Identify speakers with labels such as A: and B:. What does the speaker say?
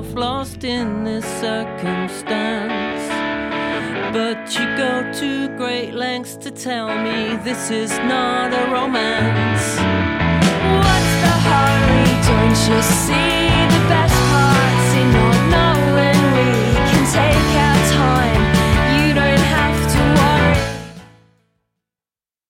A: myself lost in this circumstance. But you go to great lengths to tell me this is not a romance. What's the hurry, don't you see?